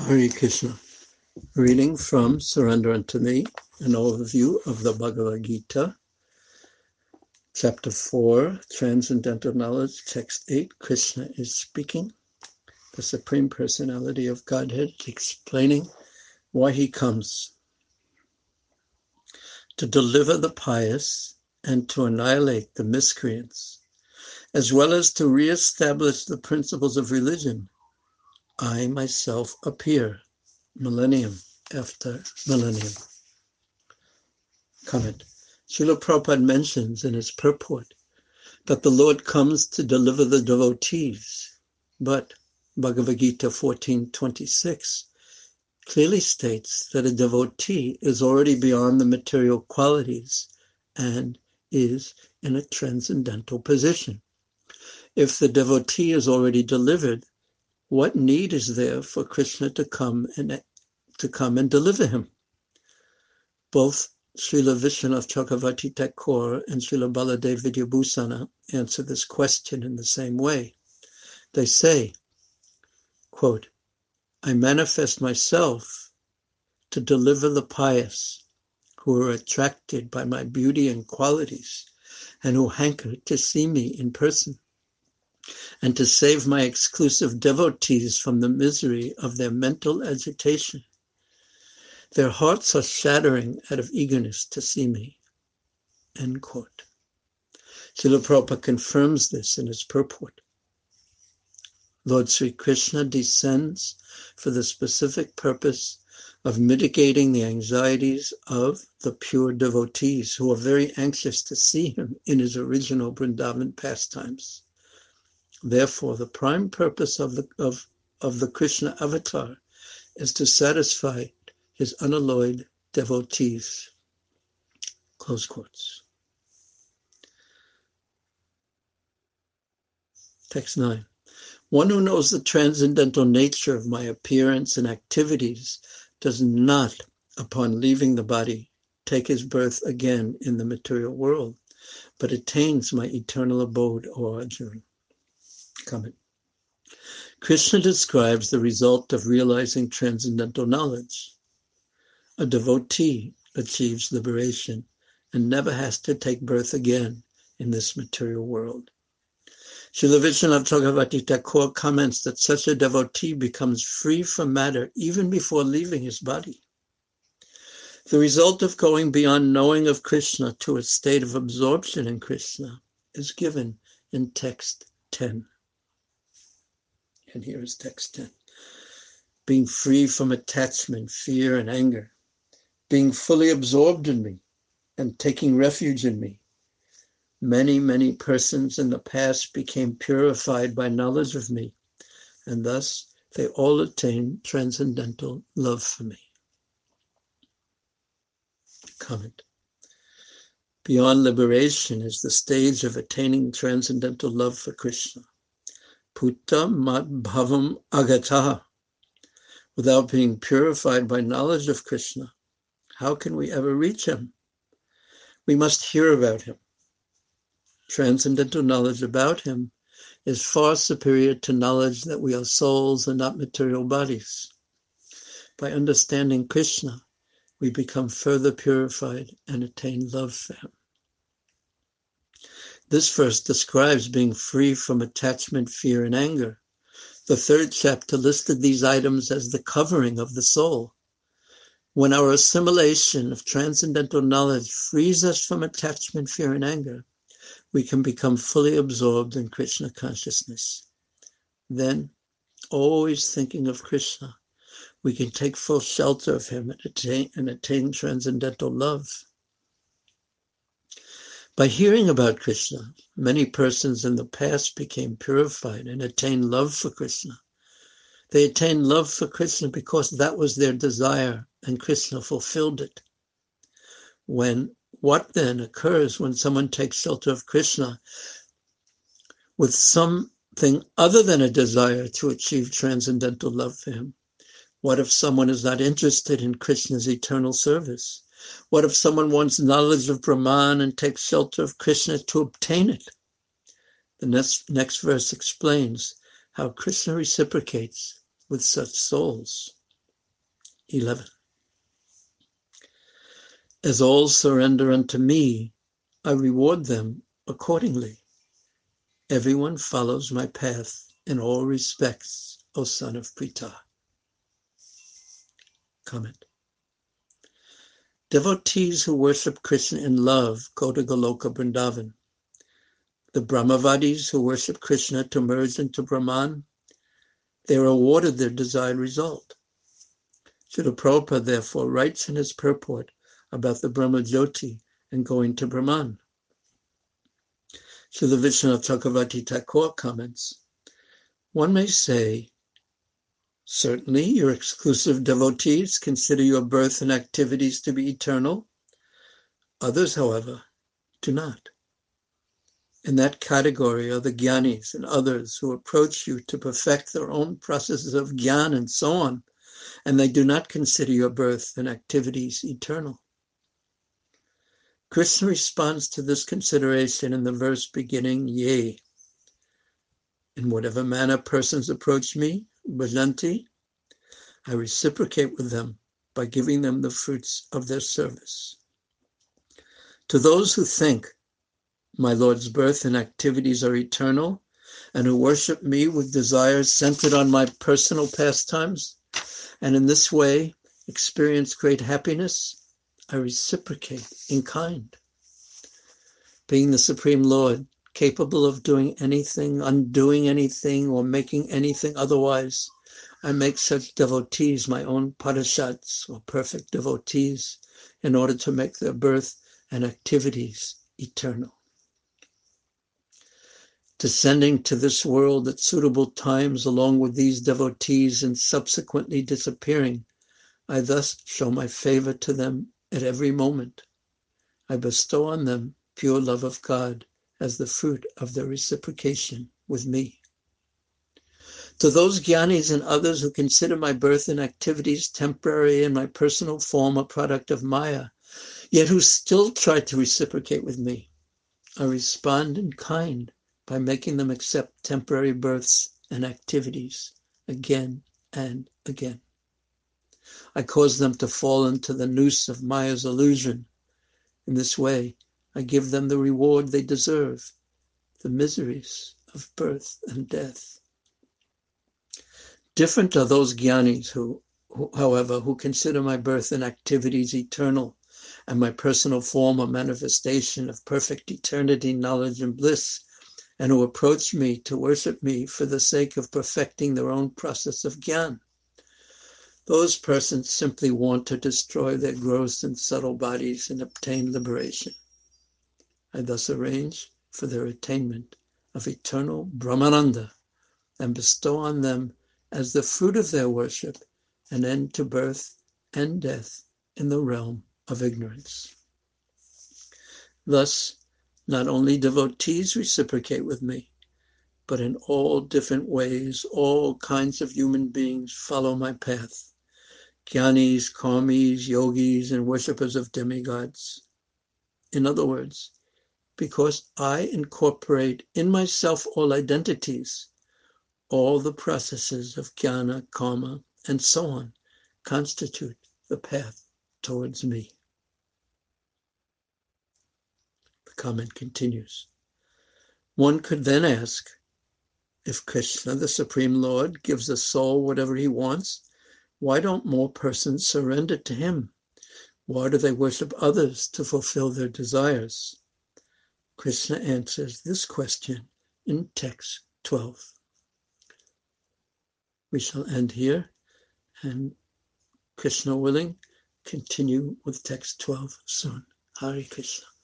Hare Krishna. Reading from Surrender Unto Me, an overview of the Bhagavad Gita, Chapter 4, Transcendental Knowledge, Text 8, Krishna is speaking. The Supreme Personality of Godhead explaining why he comes. To deliver the pious and to annihilate the miscreants, as well as to re-establish the principles of religion, I myself appear, millennium after millennium. Comment. Srila Prabhupada mentions in his purport that the Lord comes to deliver the devotees, but Bhagavad Gita 14:26 clearly states that a devotee is already beyond the material qualities and is in a transcendental position. If the devotee is already delivered, what need is there for Krishna to come and deliver him? Both Srila Vishwanath Chakravarti Thakur and Srila Baladev Vidyabhusana answer this question in the same way. They say, quote, I manifest myself to deliver the pious who are attracted by my beauty and qualities and who hanker to see me in person, and to save my exclusive devotees from the misery of their mental agitation. Their hearts are shattering out of eagerness to see me. End quote. Srila Prabhupada confirms this in his purport. Lord Sri Krishna descends for the specific purpose of mitigating the anxieties of the pure devotees who are very anxious to see him in his original Vrindavan pastimes. Therefore, the prime purpose of the Krishna avatar is to satisfy his unalloyed devotees. Close quotes. Text 9. One who knows the transcendental nature of my appearance and activities does not, upon leaving the body, take his birth again in the material world, but attains my eternal abode, O Arjuna. Comment. Krishna describes the result of realizing transcendental knowledge. A devotee achieves liberation and never has to take birth again in this material world. Srila Vishwanath Chakravarti Thakur comments that such a devotee becomes free from matter even before leaving his body. The result of going beyond knowing of Krishna to a state of absorption in Krishna is given in text 10. And here is text 10. Being free from attachment, fear, and anger, being fully absorbed in me and taking refuge in me. Many, many persons in the past became purified by knowledge of me, and thus they all attained transcendental love for me. Comment. Beyond liberation is the stage of attaining transcendental love for Krishna. Putta mat bhavam agataha. Without being purified by knowledge of Krishna, how can we ever reach him? We must hear about him. Transcendental knowledge about him is far superior to knowledge that we are souls and not material bodies. By understanding Krishna, we become further purified and attain love for him. This verse describes being free from attachment, fear, and anger. The third chapter listed these items as the covering of the soul. When our assimilation of transcendental knowledge frees us from attachment, fear, and anger, we can become fully absorbed in Krishna consciousness. Then, always thinking of Krishna, we can take full shelter of him and attain transcendental love. By hearing about Krishna, many persons in the past became purified and attained love for Krishna. They attained love for Krishna because that was their desire, and Krishna fulfilled it. What then occurs when someone takes shelter of Krishna with something other than a desire to achieve transcendental love for him? What if someone is not interested in Krishna's eternal service? What if someone wants knowledge of Brahman and takes shelter of Krishna to obtain it? The next verse explains how Krishna reciprocates with such souls. 11. As all surrender unto me, I reward them accordingly. Everyone follows my path in all respects, O son of Pritha. Comment. Devotees who worship Krishna in love go to Goloka Vrindavan. The Brahmavadis who worship Krishna to merge into Brahman, they are awarded their desired result. Srila Prabhupada therefore writes in his purport about the Brahmajyoti and going to Brahman. Srila Vishwanath Chakravarti Thakur comments, one may say, certainly your exclusive devotees consider your birth and activities to be eternal. Others, however, do not. In that category are the jnanis and others who approach you to perfect their own processes of jnana and so on, and they do not consider your birth and activities eternal. Krishna responds to this consideration in the verse beginning, Yea. In whatever manner persons approach me, bhajanti, I reciprocate with them by giving them the fruits of their service. To those who think my Lord's birth and activities are eternal, and who worship me with desires centered on my personal pastimes, and in this way experience great happiness, I reciprocate in kind. Being the Supreme Lord, capable of doing anything, undoing anything, or making anything otherwise, I make such devotees my own parashats, or perfect devotees, in order to make their birth and activities eternal. Descending to this world at suitable times along with these devotees and subsequently disappearing, I thus show my favor to them at every moment. I bestow on them pure love of God as the fruit of their reciprocation with me. To those jnanis and others who consider my birth and activities temporary and my personal form a product of Maya, yet who still try to reciprocate with me, I respond in kind by making them accept temporary births and activities again and again. I cause them to fall into the noose of Maya's illusion. In this way, I give them the reward they deserve, the miseries of birth and death. Different are those jnanis who, however, who consider my birth and activities eternal, and my personal form a manifestation of perfect eternity, knowledge, and bliss, and who approach me to worship me for the sake of perfecting their own process of jnana. Those persons simply want to destroy their gross and subtle bodies and obtain liberation. I thus arrange for their attainment of eternal Brahmananda and bestow on them as the fruit of their worship an end to birth and death in the realm of ignorance. Thus, not only devotees reciprocate with me, but in all different ways, all kinds of human beings follow my path. Jnanis, karmis, yogis, and worshippers of demigods. In other words, because I incorporate in myself all identities, all the processes of jnana, karma, and so on constitute the path towards me. The comment continues. One could then ask, if Krishna, the Supreme Lord, gives a soul whatever he wants, why don't more persons surrender to him? Why do they worship others to fulfill their desires? Krishna answers this question in text 12. We shall end here and, Krishna willing, continue with text 12 soon. Hare Krishna.